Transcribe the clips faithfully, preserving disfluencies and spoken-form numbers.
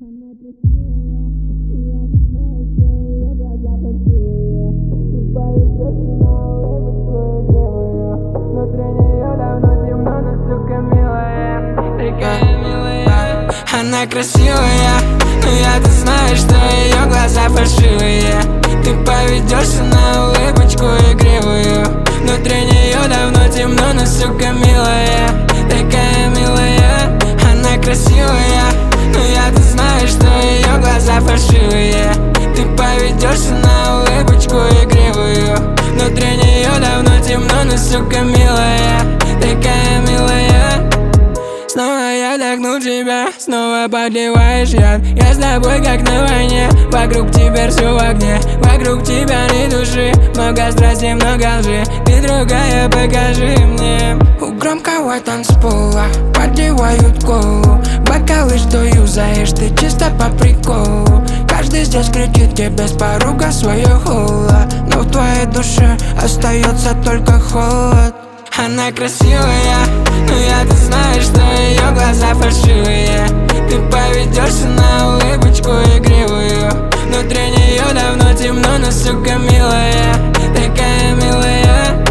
Она красивая, я не знаю, что ее глаза фальшивые. Ты поведешься на улыбочку игривую. Внутри нее давно темно, но сука милая. Такая милая. Она красивая, но я-то знаю, что ее глаза фальшивые. Ты поведешься на улыбочку игривую. Внутри нее давно темно, но сука милая. Такая милая. Она красивая, но я-то знаю, что ее глаза фальшивые. Ты поведешься на улыбочку игривую. Внутри нее давно темно, но сука милая. Такая милая. Снова я вдохну тебя, снова подливаешь яд. Я с тобой как на войне, вокруг тебя все в огне. Вокруг тебя ни души, много страсти, много лжи. Ты другая, покажи мне. У громкого танцпола подливают колу. Бокалы, что юзаешь, ты чисто по приколу. Каждый здесь кричит тебе без поруга свое холо. Но в твоей душе остается только холод. Она красивая, но я-то знаю, что ее глаза фальшивые. Ты поведешься на улыбочку игривую. Внутри нее давно темно, но сука милая. Такая милая.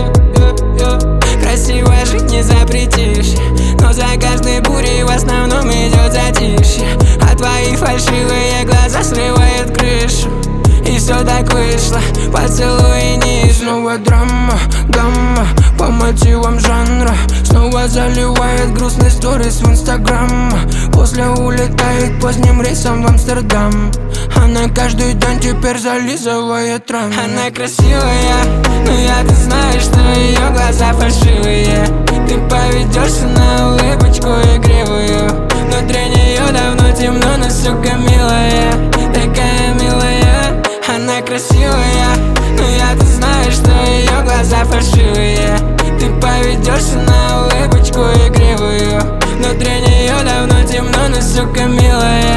Красиво жить не запретишь, но за каждой бурей в основном идет затишье. А твои фальшивые глаза срывают крышу. И все так вышло, поцелуй ниже. Снова драма, гамма, по мотивам жанра. Снова заливает грустный сторис в инстаграм. После улетает поздним рейсом в Амстердам. Она каждый день теперь зализывает раны. Она красивая, но я-то знаю, что ее глаза фальшивые. Ты поведешься на улыбочку игривую. Внутри нее давно темно, но сука милая. Такая милая. Она красивая, но я-то знаю, что ее глаза фальшивые. Ты поведешься на улыбочку игривую. Внутри нее давно темно, но сука милая.